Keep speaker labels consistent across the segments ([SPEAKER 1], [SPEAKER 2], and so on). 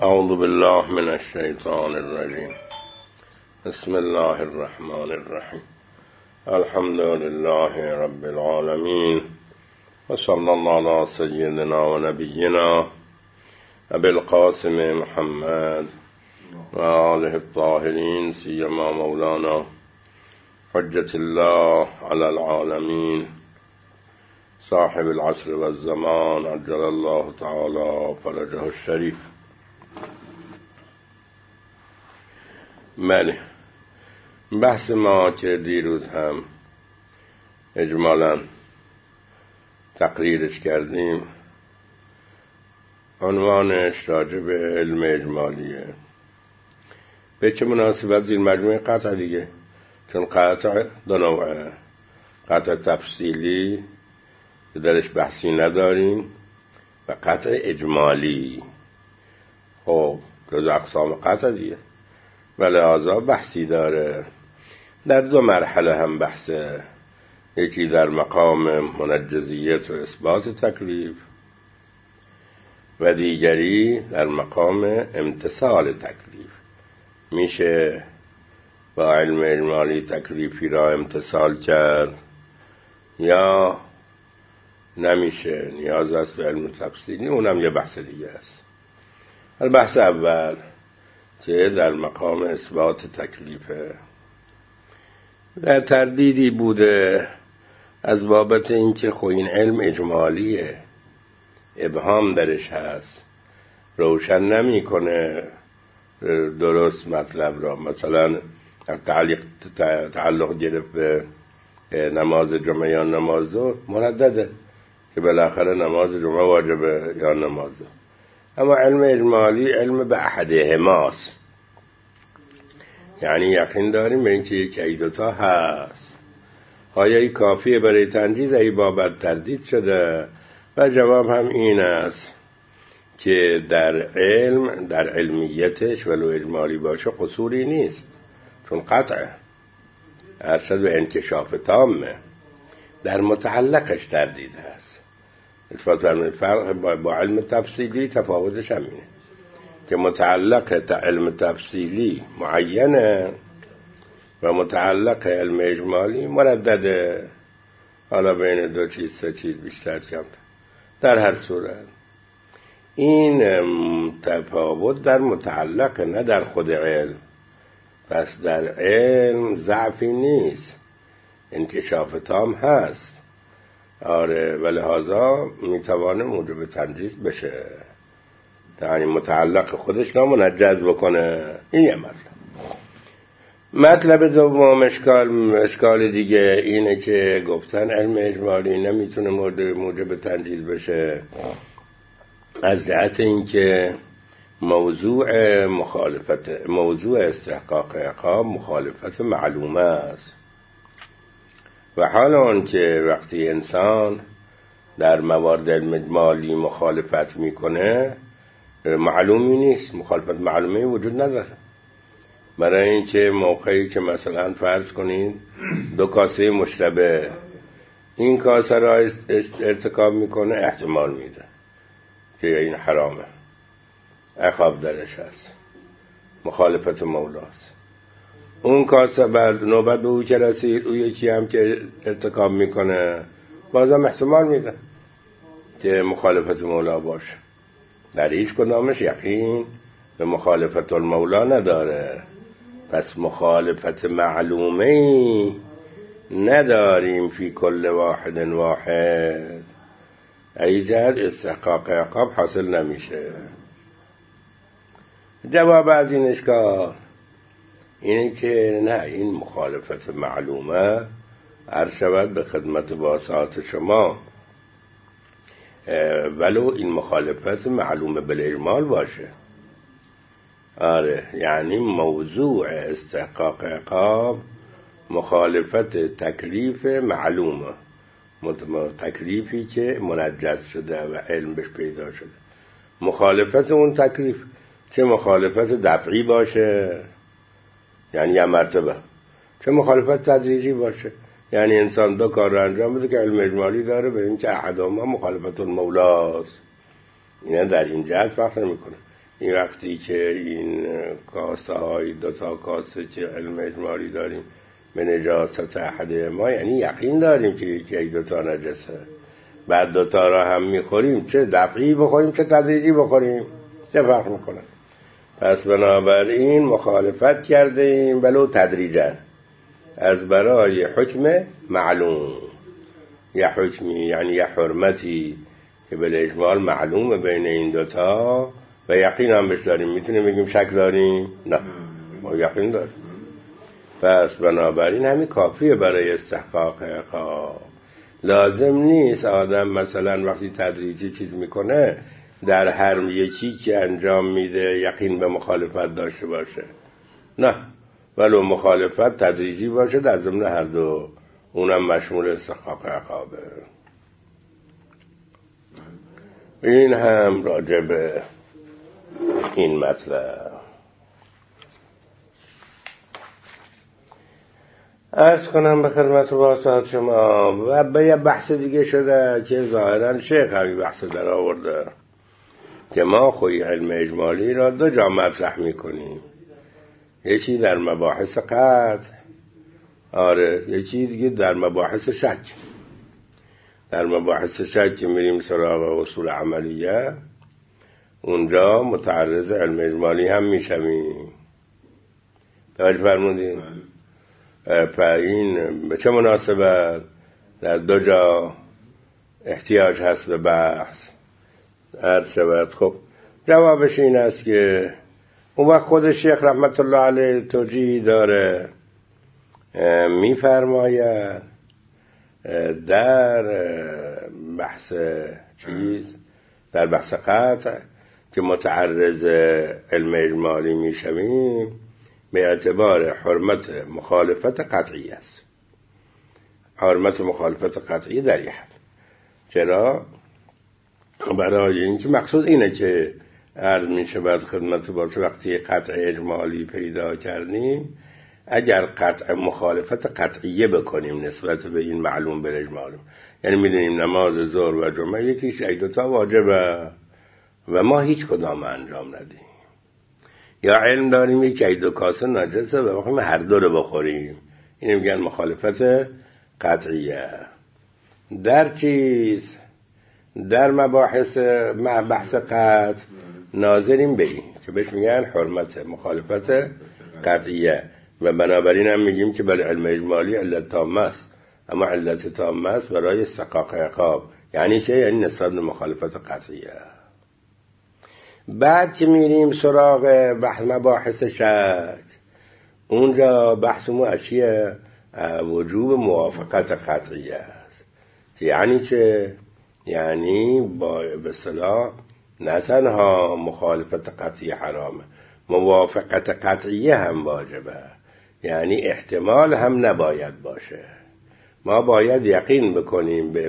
[SPEAKER 1] اعوذ بالله من الشیطان الرجیم. بسم الله الرحمن الرحیم. الحمد لله رب العالمین و صلی الله علی سیدنا و نبینا ابی القاسم محمد و آله الطاهرین سیما مولانا حجة الله علی العالمین صاحب العصر والزمان عجل الله تعالی فرجه الشریف. بله، بحث ما که دیروز هم اجمالاً تقریرش کردیم عنوانش راجع به علم اجمالیه. به چه مناسبت زیر مجموعه قطع دیگه، چون قطع دو نوعه: قطع تفصیلی که درش بحثی نداریم و قطع اجمالی. خب جز اقسام قطع دیگه و لحاظا بحثی داره. در دو مرحله هم بحثه، یکی در مقام منجزیت و اثبات تکلیف و دیگری در مقام امتثال تکلیف. میشه با علم اجمالی تکلیفی را امتثال کرد یا نمیشه، نیاز است به علم تفصیلی. اونم یه بحث دیگه است. البحث اول که در مقام اثبات تکلیفه، در تردیدی بوده از بابت اینکه خب این علم اجمالیه، ابهام درش هست، روشن نمیکنه درست مطلب را. مثلا تعلق گرفت به نماز جمعه یا نماز ظهر مردده که بالاخره نماز جمعه واجبه یا نماز ظهر. اما علم اجمالی علم به احدهماست، یعنی یقین داریم به اینکه یک ایدتا هست. آیا این کافیه برای تنجیز ای بابت تردید شده؟ و جواب هم این است که در علم، در علمیتش ولو اجمالی باشه قصوری نیست، چون قطعه ارشد به انکشاف تامه. در متعلقش تردید هست. فرق با علم تفصیلی تفاوتش همینه که متعلق علم تفصیلی معینه و متعلق علم اجمالی مردده، حالا بین دو چیز سه چیز بیشتر کم. در هر صورت این تفاوت در متعلق، نه در خود علم. پس در علم ضعفی نیست، انکشاف تام هست. آره، و لحاظا میتوانه موجب تنجیز بشه، یعنی متعلق خودش نامنجز بکنه. این یه مطلب دوم اشکال دیگه اینه که گفتن علم اجمالی نمیتونه موجب تنجیز بشه از جهت اینکه موضوع استحقاق عقاب مخالفت معلومه است. و حال آن که وقتی انسان در موارد علم اجمالی مخالفت میکنه معلومی نیست، مخالفت معلومه وجود نداره. برای اینکه موقعی که مثلا فرض کنین دو کاسه مشتبه، این کاسه را ارتکاب میکنه، احتمال میده که این حرامه، عقاب درش هست، مخالفت مولاست. اون کاسه بعد نوبت به او که رسید، او یکی هم که ارتکاب میکنه، بازم احتمال میده که مخالفت مولا باشه. در هیچ کدامش یقین به مخالفت المولا نداره. پس مخالفت معلومه نداریم فی کل واحد ایجاد استحقاق عقاب حاصل نمیشه. جواب از این اشکال اینه که نه، این مخالفت معلومه عرض شود به خدمت واسعات شما، ولو این مخالفت معلومه بالاجمال باشه. آره، یعنی موضوع استحقاق عقاب مخالفت تکلیف معلومه، تکلیفی که منجز شده و علم بهش پیدا شده. مخالفت اون تکلیف چه مخالفت دفعی باشه، یعنی یه مرتبه، چه مخالفت تدریجی باشه، یعنی انسان دو کار رو انجام بده که علم اجمالی داره به این که احدهما مخالفت المولاست. اینا در این جهت فرق نمیکنه. این وقتی که این کاسه های 2 کاسه که علم اجمالی داریم به نجاست احد ما، یعنی یقین داریم که یکی 2 نجسه، بعد 2 را هم میخوریم، چه دفعی بخوریم چه تدریجی بخوریم چه فرق میکنه؟ پس بنابراین مخالفت کردیم ولو تدریجا از برای حکم معلوم، یه حکمی یعنی یه حرمتی که به اجمال معلومه بین این 2 و یقین هم بهش داریم. میتونیم بگیم شک داریم؟ نه، ما یقین داریم. پس بنابراین همین کافیه برای استحقاق عقاب. لازم نیست آدم مثلا وقتی تدریجی چیز میکنه در هر یکی که انجام میده یقین به مخالفت داشته باشه، نه، ولو مخالفت تدریجی باشه در ضمن هر 2 اونم مشمول استحقاق عقابه. این هم راجع به این مطلب. عرض کنم به خدمت واسطات شما و به یه بحث دیگه شده که ظاهرا شیخ همین بحث در آورده که ما خوی علم اجمالی را 2 جا مطرح میکنیم، یکی در مباحث قطع، یکی دیگه در مباحث شک. در مباحث شک که میریم سراغ اصول عملیه، اونجا متعرض علم اجمالی هم میشویم. توجه فرمودین؟ این به چه مناسبت در 2 جا احتیاج هست به بحث؟ عرض شود. خب جوابش این است که اون وقت خود شیخ رحمت الله علیه توجیه داره، میفرماید در بحث در بحث قطع که متعرض علم اجمالی میشویم به اعتبار حرمت مخالفت قطعی است. حرمت مخالفت قطعی در یه حد. چرا؟ برای اینکه مقصود اینه که عرض میشه بعد خدمت باشه وقتی قطع اجمالی پیدا کردیم، اگر قطع مخالفت قطعیه بکنیم نسبت به این معلوم به اجمالی، یعنی میدونیم نماز ظهر و جمعه یکیش 2 واجبه و ما هیچ کدام انجام ندیم، یا علم داریم یکی 2 کاسه نجسه و بخوایم هر 2 رو بخوریم، اینو میگن مخالفت قطعیه. در در بحث قطع ناظریم به این که بهش میگن حرمت مخالفت قطعیه و بنابراین هم میگیم که بله علم اجمالی علت تامه است، اما علت تامه است برای استحقاق عقاب. یعنی چه؟ یعنی نسبت به مخالفت قطعیه. بعد که میریم سراغ مباحث شک، اونجا بحثمون اشیاء وجوب موافقت قطعیه است. یعنی چه؟ یعنی به اصطلاح نه تنها مخالفت قطعی حرامه، موافقت قطعیه هم واجبه، یعنی احتمال هم نباید باشه. ما باید یقین بکنیم به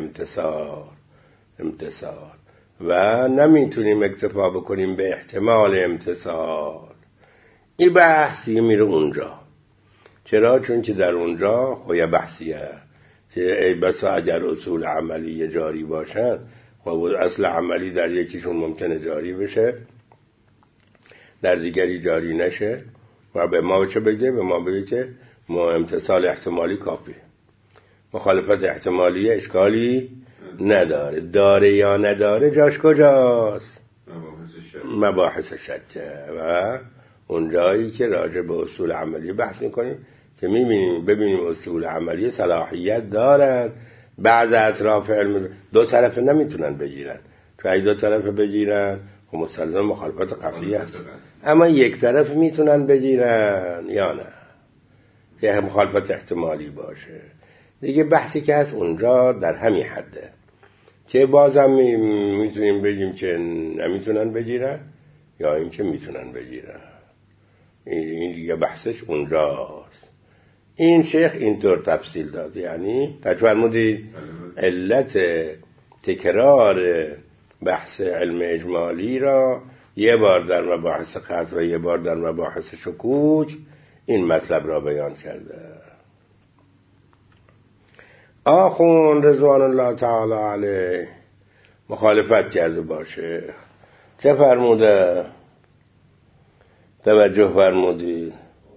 [SPEAKER 1] امتثال و نمیتونیم اکتفا بکنیم به احتمال امتثال. این بحثی میره اونجا. چرا؟ چون که در اونجا خوی بحثیه که ای بسا اگر اصول عملی جاری باشن و اصل عملی در یکیشون ممکنه جاری بشه در دیگری جاری نشه و به ما چه بگه؟ به ما بگه که ما امتثال احتمالی کافیه، مخالفت احتمالی اشکالی نداره. داره یا نداره جاش کجاست؟ مباحث شکه و اون جایی که راجع به اصول عملی بحث میکنیم که ببینیم اصول عملی صلاحیت دارن. بعض اطراف علم 2 طرف نمیتونن بگیرن، چون اگه 2 طرف بگیرن خب مسلما مخالفت قطعی است، اما 1 طرف میتونن بگیرن یا نه که مخالفت احتمالی باشه. دیگه بحثی که هست اونجا در همین حده که بازم میتونیم بگیم که نمیتونن بگیرن یا اینکه میتونن بگیرن. این دیگه بحثش اونجاست. این شیخ اینطور تفصیل داد، یعنی فرمودید علت تکرار بحث علم اجمالی را 1 بار در مباحث قطع و 1 بار در مباحث شکوک این مطلب را بیان کرده. آخوند رضوان الله تعالی علیه مخالفت کرده باشه. چه فرموده؟ توجه فرمودید.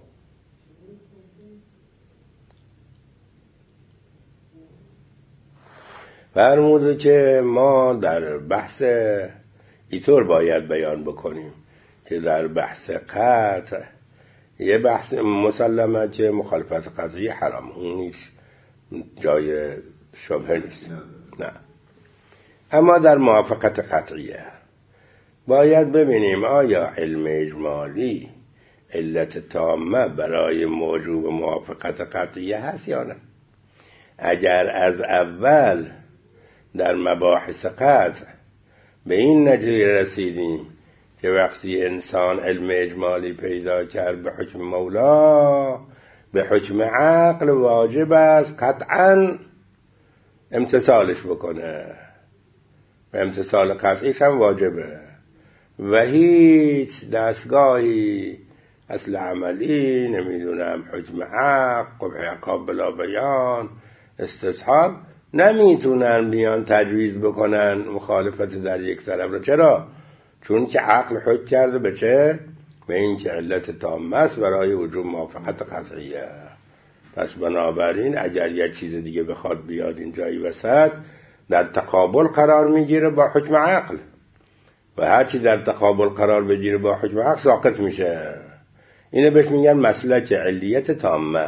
[SPEAKER 1] فرموده که ما در بحث اینطور باید بیان بکنیم که در بحث قطع یه بحث مسلمه که مخالفت قطعی حرام، اون نیست، جای شبهه نیست، نه. اما در موافقت قطعیه باید ببینیم آیا علم اجمالی علت تامه برای موجب موافقت قطعیه هست یا نه. اگر از اول در مباحث قطع به این نتیجه رسیدیم که وقتی انسان علم اجمالی پیدا کرد به حکم مولا، به حکم عقل واجب است قطعا امتثالش بکنه و امتثال قطعیش هم واجبه و هیچ دستگاهی اصل عملی، نمیدونم حکم عقل، قبح عقاب بلا بیان، استصحاب، نمیتونن بیان تجویز بکنن مخالفت در یک طرف رو. چرا؟ چون که عقل حکم کرده به چه؟ به این که علت تامه است برای وجوب موافقت قطعیه. پس بنابراین اگر یک چیز دیگه بخواد بیاد این جایی وسط، در تقابل قرار میگیره با حکم عقل و هرچی در تقابل قرار بگیره با حکم عقل ساقط میشه. اینه بهش میگن مسلک علیت تامه.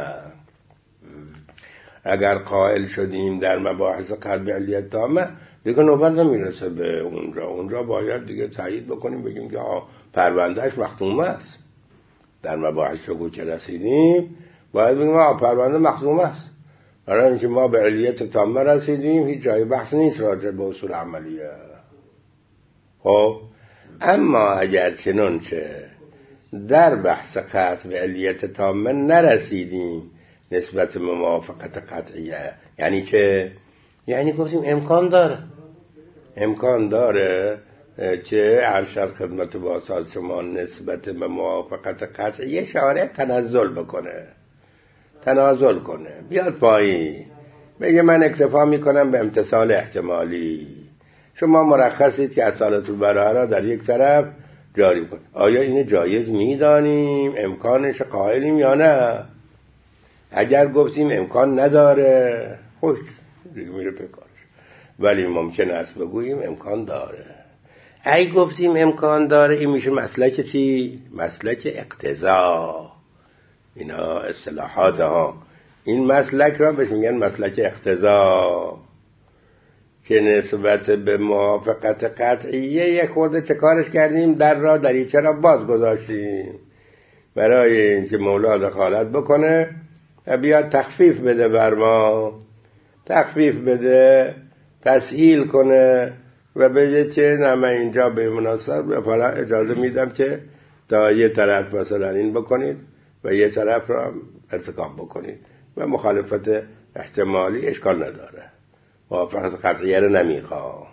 [SPEAKER 1] اگر قائل شدیم در مباحث قلب علیت تامه، دیگه نوبت نمیرسه به اونجا باید دیگه تایید بکنیم، بگیم که پروندهش مختومه است. در مباحث شگو که رسیدیم باید بگیم پرونده مختومه است، برای اینکه ما به علیت تامه رسیدیم، هیچ جای بحث نیست راجع به اصول عملیه. خب اما اگر چنانچه در بحث قطع به علیت تامه نرسیدیم نسبت به موافقت قطعیه، یعنی که گفتیم امکان داره که ارشد خدمت باساز شما نسبت به موافقت قطعیه شارع تنازل کنه، بیاد پایین بگه من اکتفا میکنم به امتثال احتمالی، شما مرخصید که اصالت البراءه را در یک طرف جاری کنید. آیا این جایز میدانیم؟ امکانش قائلیم یا نه؟ اگر گفتیم امکان نداره، خوش میره پیکارش، ولی ممکن است بگوییم امکان داره. اگه گفتیم امکان داره، این میشه مسلک چی؟ مسلک اقتضا. اینا اصطلاحات ها. این مسلک را بهش میگن مسلک اقتضا که نسبت به موافقت قطعیه یک خورده چه کارش کردیم؟ دریچه را باز گذاشتیم برای اینکه مولا دخالت بکنه و بیاد تخفیف بده بر ما، تخفیف بده، تسهیل کنه و بگه که نه من اینجا به مناسب فلا اجازه میدم که تا یه طرف مثلا این بکنید و یه طرف را ارتکاب بکنید و مخالفت احتمالی اشکال نداره، موافقت قطعیه رو نمیخوام.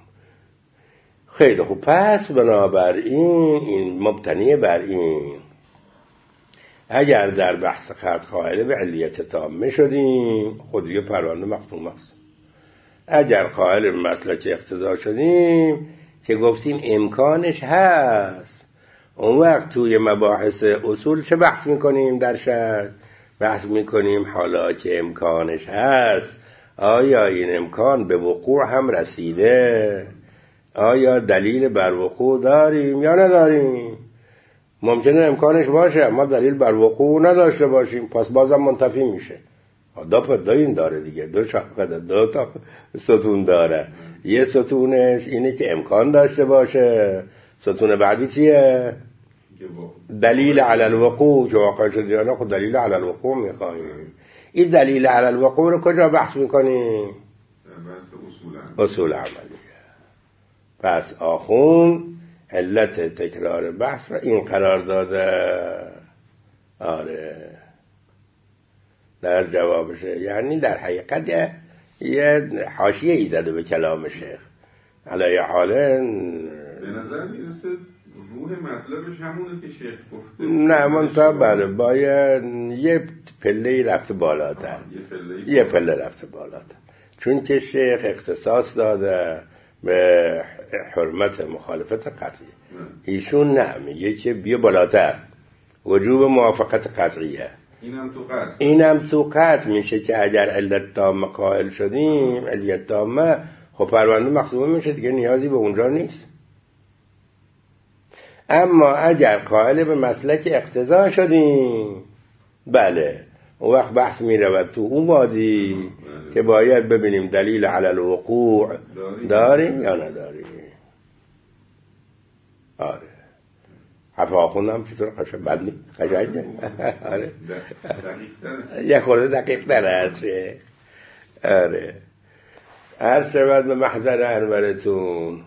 [SPEAKER 1] خیلی خوب، پس بنابراین این مبتنی بر این اگر در بحث قطع قائل به علیت تامه شدیم، خودی پرونده مختوم است. اگر قائل به مسلک اقتضا شدیم که گفتیم امکانش هست، اون وقت توی مباحث اصول چه بحث میکنیم؟ در شرط بحث میکنیم حالا که امکانش هست، آیا این امکان به وقوع هم رسیده؟ آیا دلیل بر وقوع داریم یا نداریم؟ ممکنه امکانش باشه اما دلیل بر وقوع نداشته باشیم، پس بازم منتفی میشه. این داره دیگه، دو تا ستون داره. یه ستونش اینه که امکان داشته باشه، ستون بعدی چیه؟ دلیل علی الوقوع که واقع شده یا نه. خود دلیل علی الوقوع میخواهیم. این دلیل علی الوقوع رو کجا بحث میکنیم؟ اصول عملیه. پس آخون علت تکرار بحث را این قرار داده. آره در جوابشه، یعنی در حقیقت یه حاشیه ای زده به کلام شیخ. علیه حاله
[SPEAKER 2] به نظر میرسه روح مطلبش همونه که شیخ گفته.
[SPEAKER 1] نه منطقه بله، باید یه پله رفته بالاتر، یه پله رفته بالاتر، چون که شیخ اختصاص داده به حرمت مخالفت قطعی. ایشون نه، میگه که بیا بالاتر، وجوب موافقت قطعیه. اینم تو قطع میشه که اگر علت تامه قائل شدیم، علت تامه، خب پرونده مخصومه میشه دیگه، نیازی به اونجا نیست. اما اگر قائل به مسلک اقتضا شدیم، بله، اون وقت بحث میرود تو اون وادی که باید ببینیم دلیل علی الوقوع داریم یا نداریم. آره، حرف آخوندم چطور قشنگ بد نیست، قشنگه. آره، یه خورده دقیق تر هست. آره، عرض شود به محضر انورتون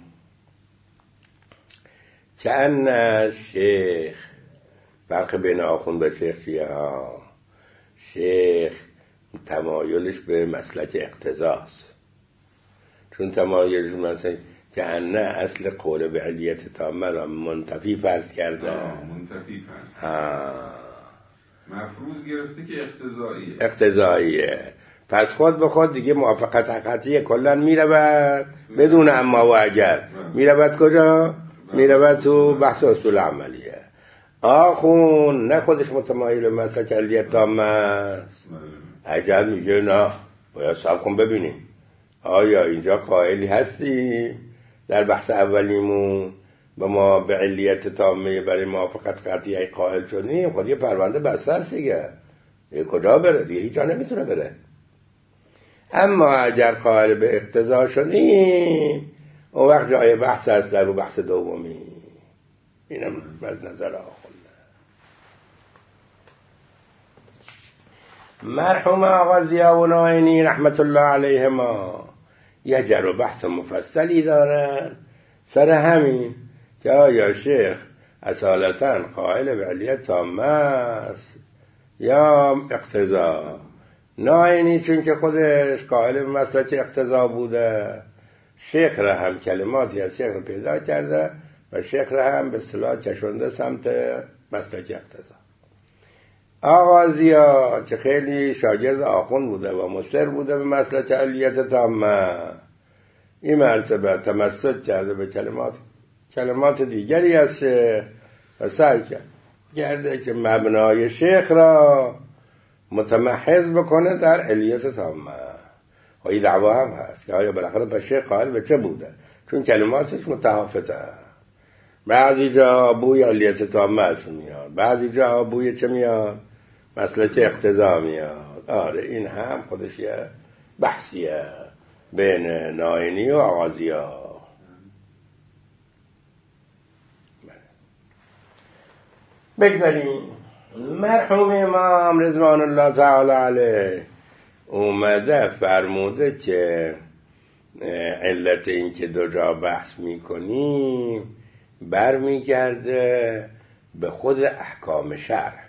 [SPEAKER 1] که ان شیخ، فرق بین آخوند به شیخ چیه ها؟ شیخ تمایلش به مسلک اقتضاست، چون تمایلش مسلک که ان اصل قول به علیت تامه را منتفی فرض کرده.
[SPEAKER 2] منتفی فرض مفروض گرفته که
[SPEAKER 1] اقتضاییه. پس خود به خود دیگه موافقت قطعیه کلن میرود بدون اما و اگر. میرود کجا؟ میرود تو بحث اصول عملیه. آخون نه خودش متمایل مسلک علیت تامه است، اگر میگه نه باید صبر کن ببینیم آیا اینجا قائلی هستی در بحث اولیمون با ما به علیت تامه برای موافقت قطعی قائل شدیم، خود یه پرونده بسته است دیگه، کجا بره دیگه؟ هیچ جا نمیتونه بره. اما اگر قائل به اقتضا شدیم، اون وقت جای بحث هست در رو بحث دومی. اینم از نظر آخونده. مرحوم آقا ضیاء ناینی رحمت الله علیهما یه جر بحث مفصلی دارن سر همین که آیا شیخ اصالتاً قائل به علیت تامه است یا اقتضا. ناینی چون که خودش قائل به مسلک اقتضا بوده، شیخ را هم کلماتی از شیخ را پیدا کرده و شیخ را هم به اصطلاح کشونده سمت مسلک اقتضا. آقا ضیاء که خیلی شاگرد آخوند بوده و مصر بوده به مسلک علیت تامه، این مرتبه تمسک کرده به کلمات دیگری از شیخ و سعی کرده که مبنای شیخ را متمحض بکنه در علیت تامه. و این دعوا هم هست که آیا بالاخره به شیخ قائل به چه بوده، چون کلماتش متفاوته. بعضی جا بوی علیت تامه است میاد، بعضی جا بوی چه میاد؟ مسلک اقتضا میاد. آره، این هم خودش یه بحثیه بین ناینی و آقا ضیاء. بگذاریم. مرحوم امام رضوان الله تعالی علیه اومده فرموده که علت این که دو جا بحث میکنیم برمیگرده به خود احکام شرع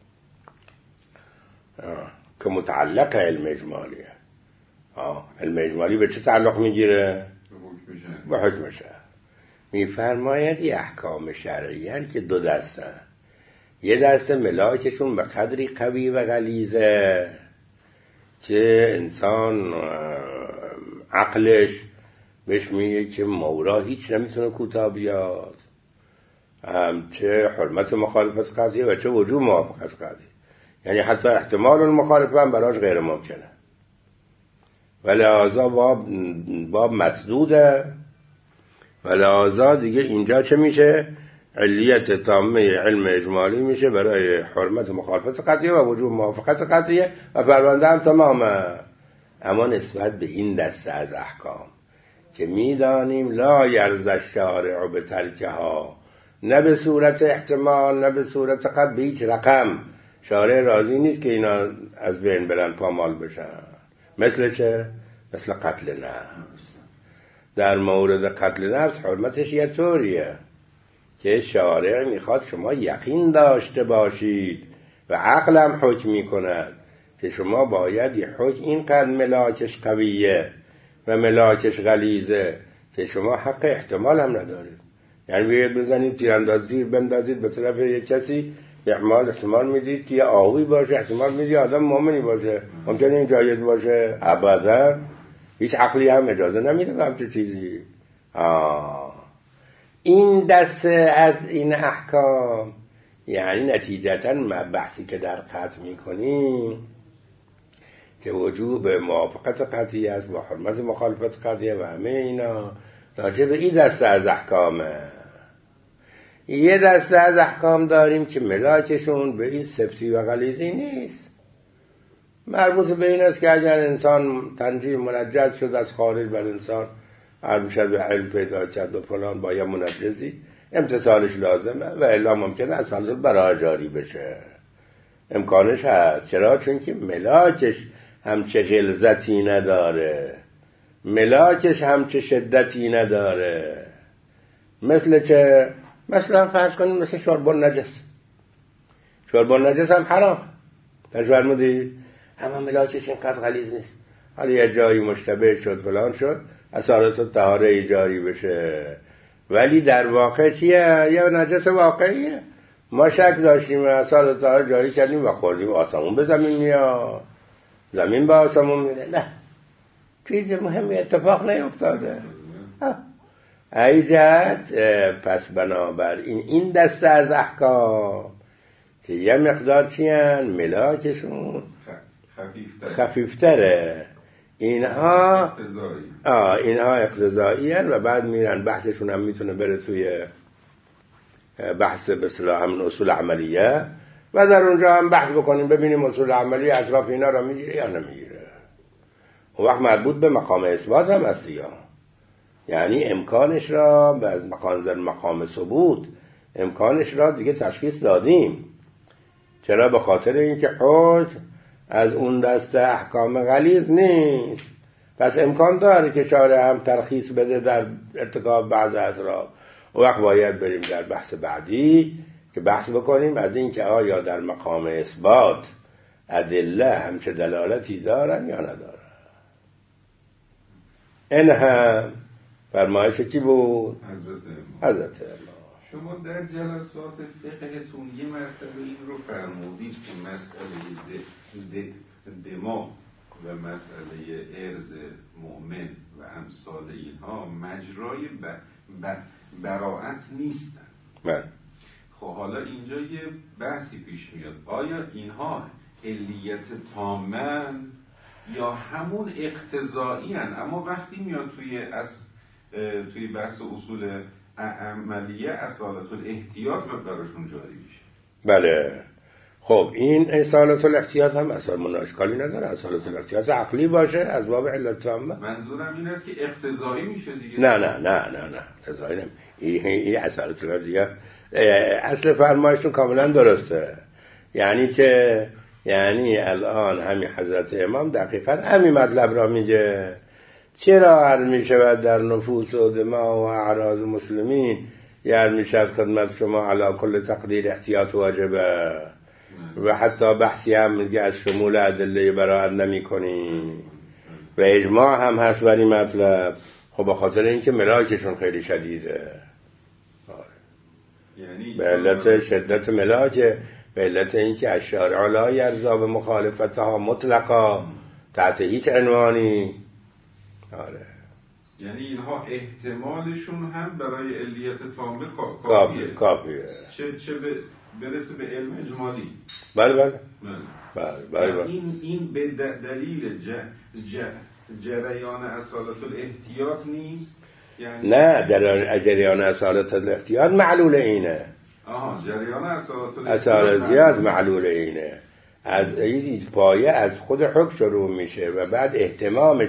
[SPEAKER 1] که متعلق علم اجمالیه. علم اجمالی به چه تعلق میگیره؟ به حکم شرع. میفرماید این احکام شرعی هست که دو دستن. یه دسته ملاکشون به قدری قوی و غلیظه که انسان عقلش بهش میگه که مورا هیچ نمیتونه کوتاه بیاد، هم چه حرمت مخالفت قضیه و چه وجوب موافقت قضیه، یعنی حتی احتمال المخالفه هم براش غیر ممکنه و لحاظا باب مسدوده و لحاظا دیگه اینجا چه میشه؟ علیت تامه علم اجمالی میشه برای حرمت مخالفت قطعیه و وجوب موافقت قطعیه و پرونده هم تمامه. اما نسبت به این دسته از احکام که میدانیم لا یرضی الشارع به ترکها، نه به صورت احتمال نه به صورت قطع، به هیچ رقم شارع راضی نیست که اینا از بین برن پامال بشن. مثل چه؟ مثل قتل نفس. در مورد قتل نفس حرمتش یه طوریه که شارع میخواد شما یقین داشته باشید و عقلم حکم میکند که شما باید یه حکم اینقدر ملاکش قویه و ملاکش غلیظه که شما حق احتمال هم ندارید. یعنی باید بزنید تیرانداز زیر بندازید به طرف یک کسی، احتمال میدید که یه آهوی باشه، احتمال میدید آدم مومنی باشه، ممکنه این جایز باشه؟ ابدا. هیچ عقلی هم اجازه نمیده به همچه چیزی. این دسته از این احکام یعنی نتیجتا بحثی که در قطع میکنیم که وجوب موافقت قطعی است با حرمت مخالفت قطعی و همه اینا راجع به این دسته از احکامه. یه دسته از احکام داریم که ملاکشون به این سبتی و غلیظی نیست، مربوط به این است که اگر انسان تنجیم منجز شد از خارج بر انسان عرب شد و علم پیدا کرد و فلان با یه منجزی امتصالش لازمه و الا ممکنه از حالت برای جاری بشه، امکانش هست. چرا؟ چون که ملاکش همچه غلظتی نداره، ملاکش همچه شدتی نداره. مثل چه؟ مثلا فرض کنیم مثل شرب النجس. شرب النجس هم حرام، فرمودی، اما ملاکش اینقدر غلیظ نیست، حالا یه جایی مشتبه شد فلان شد اثارت طهاره جاری بشه، ولی در واقع چیه؟ یه نجس واقعیه. ما شک داشتیم اثارت طهاره جاری کردیم و خوردیم، آسمون به زمین میاد، زمین به آسمون میره. نه، چیز مهمی اتفاق نیفتاده. ای جهت پس بنابراین این دسته از احکام که یه مقدار چیان ملاکشون خفیفتره، اینها اقتضایی هن و بعد میرن بحثشون هم میتونه بره توی بحث به اصطلاح همون اصول عملیه و در اونجا هم بحث بکنیم ببینیم اصول عملیه اطراف اینا را میگیره یا نمیگیره. اون وقت مربوط به مقام اثبات هم هست یا یعنی امکانش را به مقام ثبوت امکانش را دیگه تشخیص دادیم. چرا؟ به خاطر اینکه حکم از اون دسته احکام غلیظ نیست، پس امکان داره که شارع هم ترخیص بده در ارتکاب بعض اطراف. اون وقت باید بریم در بحث بعدی که بحث بکنیم از این که آیا در مقام اثبات ادله همچه دلالتی دارن یا ندارن. این هم فرمایش کی بود؟ حضرت الله.
[SPEAKER 2] شما در جلسات فقهتون یه مرتبه این رو فرمودید که مسئله دماغ و مسئله ارز مؤمن و امثال اینها مجرای براءت نیستن. خب حالا اینجا یه بحثی پیش میاد، آیا اینها علیت تامن یا همون اقتضایی هن؟ اما وقتی میاد توی بحث اصول عملیه اصالت الاحتیاط براشون جاری میشه.
[SPEAKER 1] بله. خب این اصالت الاحتیاط هم اصلا مناشکالی نداره، اصالت الاحتیاط عقلی باشه از باب علت تامه.
[SPEAKER 2] منظورم این است که اقتضایی میشه دیگه.
[SPEAKER 1] نه اقتضایی نمیشه. این اصالت الاحتیاط اصل فرمایشون کاملا درسته. یعنی چه؟ یعنی الان همین حضرت امام دقیقاً همین مطلب را میگه. چرا عرض می شود در نفوس و دماء و اعراض مسلمین عرض می شود خدمت شما علی کل تقدیر احتیاط واجبه و حتی بحثی هم میگه از شمول ادله براءت نمی کنی و اجماع هم هست بر این مطلب. خب به خاطر اینکه ملاکشون خیلی شدیده،
[SPEAKER 2] یعنی
[SPEAKER 1] به علت شدت ملاکه، به علت اینکه الشارع لا یرضی به مخالفتها مطلقا تحت هیچ عنوانی. آره.
[SPEAKER 2] یعنی اینها احتمالشون هم برای علیت تامه کافیه. چه برسه به علم اجمالی.
[SPEAKER 1] بله.
[SPEAKER 2] این به دلیل جریان اصالت الاحتیاط نیست؟ یعنی
[SPEAKER 1] نه، در جریان اصالت الاحتیاط معلول اینه.
[SPEAKER 2] جریان اصالت
[SPEAKER 1] زیاد معلول اینه. از این پایه از خود حکم شروع میشه و بعد اهتمام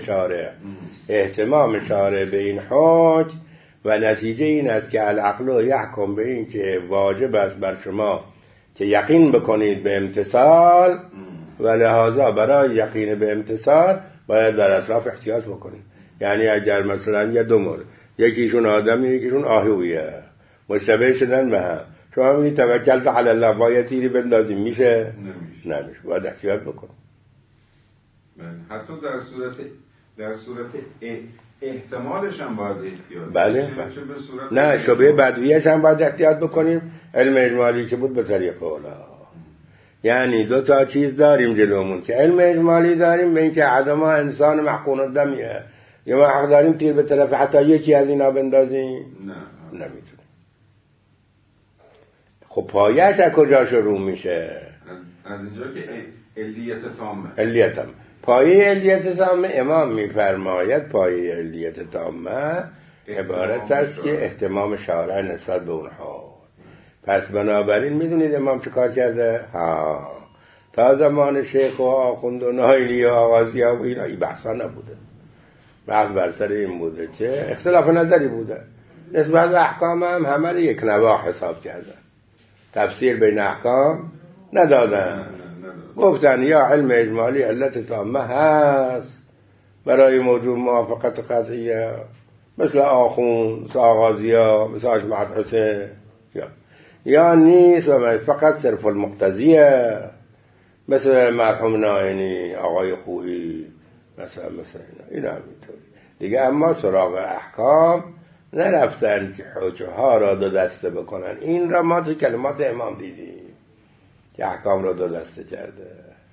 [SPEAKER 1] شارع به این حکم و نتیجه این است که العقل یحکم به این که واجب است بر شما که یقین بکنید به امتثال و لحاظا برای یقین به امتثال باید در اطراف احتیاط بکنید. یعنی اگر مثلا یه دو مورد، یکیشون آدمی یکیشون آهویه مشتبه شدن به هم، شما میگید توکلت علی الله باید تیری بندازیم، میشه؟ نمیشه. باید احتیاط بکن.
[SPEAKER 2] حتی در صورت احتمالش هم باید احتیاط.
[SPEAKER 1] بله. نه، شبه بدویش هم باید احتیاط بکنیم. علم اجمالی که بود به طریق اولا. یعنی دو تا چیز داریم جلومون که علم اجمالی داریم به اینکه عدم انسان محقون الدمیه، یا ما حق داریم تیر به طرف حتی یکی از اینا بندازیم؟
[SPEAKER 2] نه.
[SPEAKER 1] نمیتونیم. خب پایش از کجا شروع میشه؟
[SPEAKER 2] از اینجا که علیت تامه.
[SPEAKER 1] علیت تامه، پایه علیت تامه امام میفرماید پایه علیت تامه عبارت است که اهتمام شارع نسبت به اونها. پس بنابراین میدونید امام چه کار کرده؟ تا زمان شیخ و آخوند و نایلی و آغازی ها و اینا این بحثا نبوده. بحث بر سر این بوده که اختلاف نظری بوده نسبت به احکام هم همه یک نواح حساب کردن، تفسیر بین احکام ندادن. گفتن یا علم اجمالی علت تامه هست برای موجود موافقت قطعیه، مثل آخوند، مثل آغازی ها، مثل حاج حسین، یا نیست و فقط صرف المقتضیه، مثل مرحوم نائینی، آقای خویی، مثلا اینا همینطوری دیگه. اما سراغ احکام نرفتن که حجه ها را دو دسته بکنن. این را ما تو کلمات امام دیدیم که احکام را دو دسته کرده.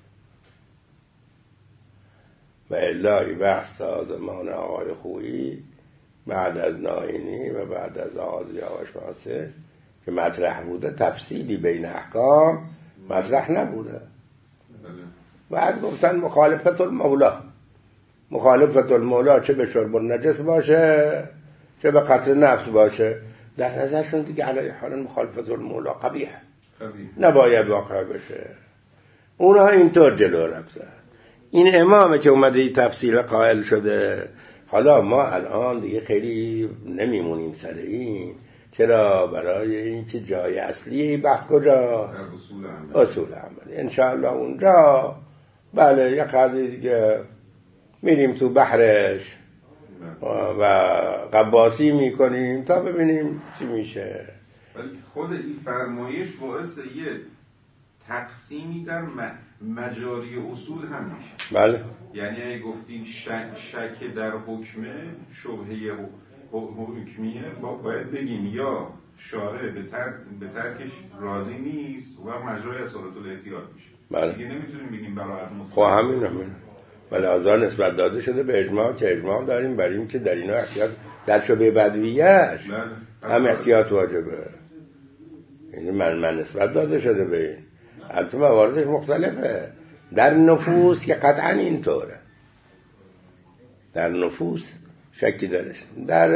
[SPEAKER 1] و الهی بحث تا زمان آقای خویی بعد از نائینی و بعد از آغازی آقای شماسه که مطرح بوده، تفصیلی بین احکام مطرح نبوده. بعد گفتن مخالفت المولا، مخالفت المولا چه به شرب النجس باشه چه به قتل نفس باشه، در نظرشون دیگه علیه حال مخالفت المولا قبیح نباید واقع بشه. اونا اینطور جلو رفتن. این امامه که اومده این تفصیل قائل شده. حالا ما الان دیگه خیلی نمیمونیم سر این. چرا؟ برای این که جای اصلی بحث کجا؟ اصول عملی. انشاءالله اونجا بله یک قضیه دیگه میریم تو بحرش و قباسی میکنیم تا ببینیم چی میشه.
[SPEAKER 2] ولی خود این فرمایش باعث یه تقسیمی در مجاری اصول هم میشه.
[SPEAKER 1] بله.
[SPEAKER 2] یعنی اگه گفتیم شک در حکمه، شبهه حکمیه، باید بگیم یا شارع به ترکش راضی نیست و مجرای اصالت الاحتیاط میشه.
[SPEAKER 1] بله.
[SPEAKER 2] دیگه نمیتونیم بگیم براحت مطلق.
[SPEAKER 1] خب همین ولی آزار نسبت داده شده به اجماع که اجماع داریم بر این که در اینا احتیاط در شبه بدویش هم احتیاط واجبه. یعنی من نسبت داده شده به این. البته مواردش مختلفه. در نفوس که قطعا اینطوره، در نفوس شکی درش، در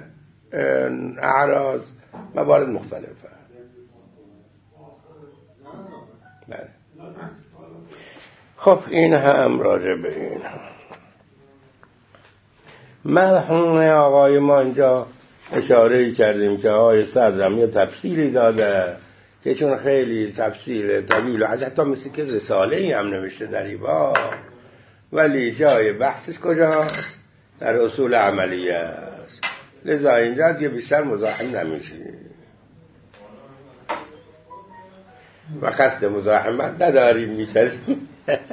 [SPEAKER 1] اعراض موارد مختلفه. بله. خب این هم راجع به این مرحوم آقای ما اینجا اشاره کردیم که آقای صدرم یه تفصیلی داده که چون خیلی تفصیل طویل و حتی مثل که رساله‌ای هم نوشته در این باب، ولی جای بحثش کجا؟ در اصول عملیه است. لذا اینجا دیگه بیشتر مزاحم نمیشیم و قصد مزاحمت نداریم. میشستیم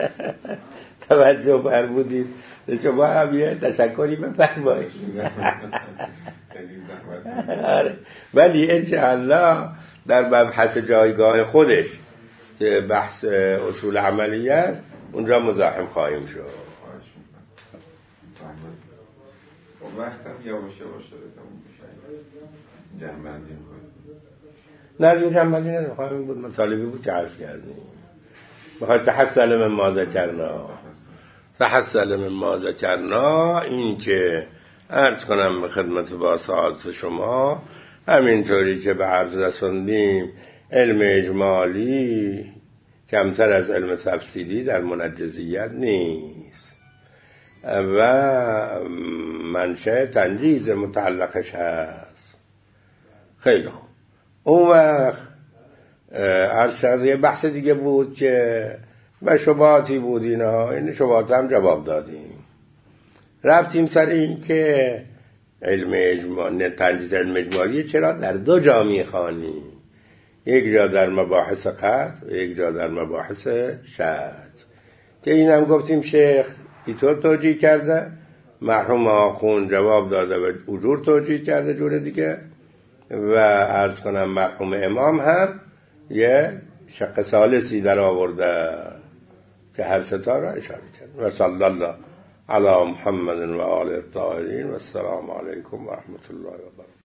[SPEAKER 1] توجه فرمودید. شما هم یه تشکری بفرمایید. ولی انشاءالله در مبحث جایگاه خودش که بحث اصول عملیه است اونجا مزاحم خواهیم شد.
[SPEAKER 2] وقتم یواش یواش داره تموم میشه. جمع‌بندی می‌کنید.
[SPEAKER 1] نه دیگه جمع‌بندی نمی‌خوایم. بود مطالبی بود که عرض کردیم. می‌خواید تحصل من ما ذکرنا. تحصل من ما ذکرنا این که عرض کنم به خدمت با سعادت شما همینطوری که به عرض رسوندیم علم اجمالی کمتر از علم تفصیلی در منجزیت نیست و منشأ تنجیز متعلقش هست. خیلی خوب. اون وقت عرض یه بحث دیگه بود که و شبهاتی بود اینا، این شبهات هم جواب دادیم. رفتیم سر این که علم اجمالی، تنجیز علم اجمالی چرا در دو جا میخوانی، یک جا در مباحث قطع و یک جا در مباحث شک، که این هم گفتیم شیخ اینطور توجیه کرده، مرحوم آخوند جواب داده و اجور توجیه کرده جور دیگه، و عرض کنم مرحوم امام هم یه شق ثالثی در آورده که هر ستا را اشاره کرد. و صلی الله علی محمد و آله الطاهرین و السلام علیکم و رحمت الله و برکاته.